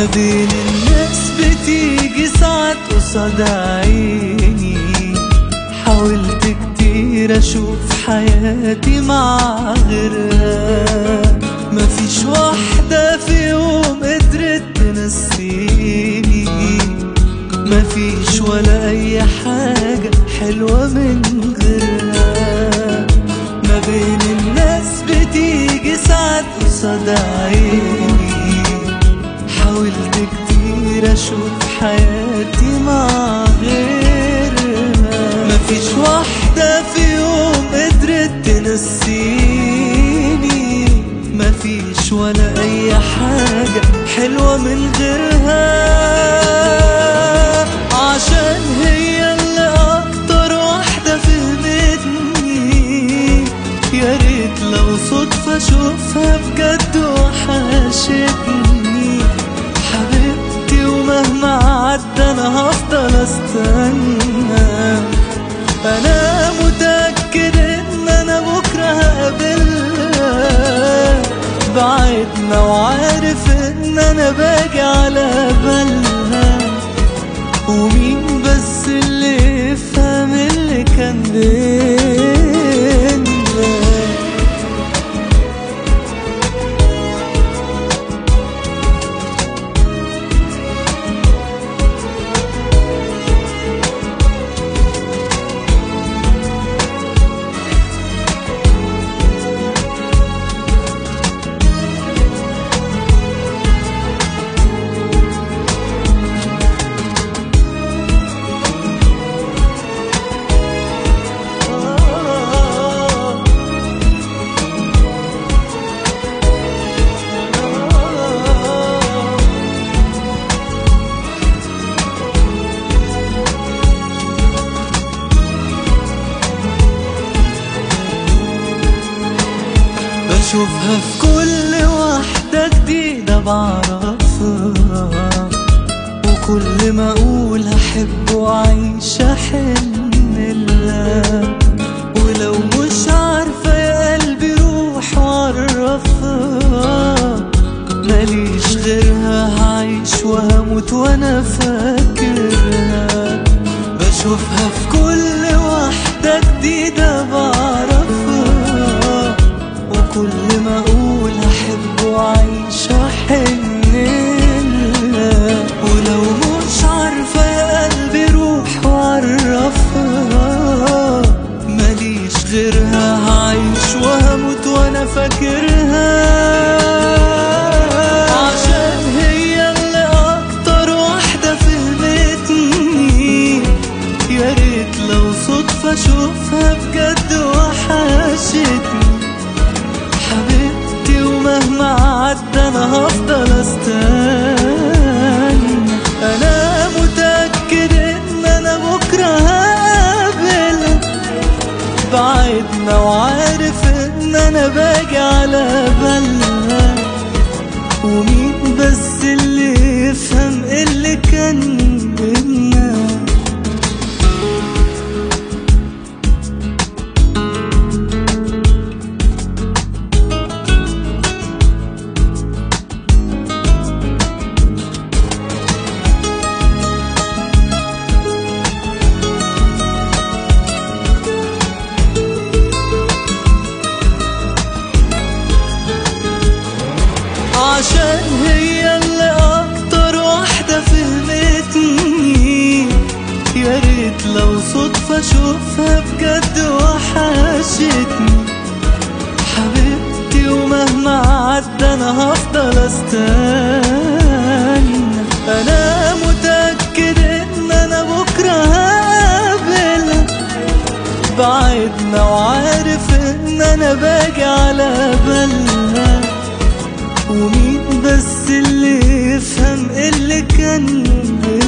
بين الناس بتيجي ساعات قصاد عيني، حاولت كتير اشوف حياتي مع غيرها، مفيش واحدة في يوم قدرت تنسيني، مفيش ولا اي حاجة حلوة من غيرها. ما بين الناس بتيجي ساعات قصاد عيني، حاولت كتير اشوف حياتي مع غيرها، مفيش واحدة في يوم قدرت تنسيني، مفيش ولا اي حاجة حلوة من غيرها. عشان هي اللي اكتر واحدة فهمتني، يا ريت لو صدفة اشوفها بجد وحشتني حبيبتي، ومهما عدى انا هفضل استنى. انا متأكد ان انا بكرة هقابلها، بعدنا وعارف ان انا باجي على بالها، ومين بس اللي يفهم اللي كان بينا. بشوفها في كل واحدة جديدة بعرفها، وكل ما اقول هحب واعيش احن لها، ولو مش عارفة يا قلبي روح وعرفها، ماليش غيرها هعيش وهموت وانا فاكرها. بشوفها في كل واحدة جديدة بعرفها، وكل ما اقول هحب واعيش احن لها، ولو مش عارفة يا قلبي روح وعرفها، ماليش غيرها هعيش وهموت وانا فاكرها. عشان هي اللي اكتر واحدة فهمتني، يا ريت لو صدفة اشوفها بجد وحشتني حبيبتي، ومهما عدى انا هفضل استنى. انا متأكد ان انا بكرة هقابلها، بعدنا وعارف ان انا باجي على بالها، ومين بس اللي يفهم اللي كان بينا. عشان هي اللي اكتر واحدة فهمتني، يا ريت لو صدفة اشوفها بجد وحشتني حبيبتي، ومهما عدى انا هفضل استنى. انا متأكد ان انا بكرة هقابلها، بعدنا وعارف ان انا باجي على بالها، ومين بس اللي يفهم اللي كان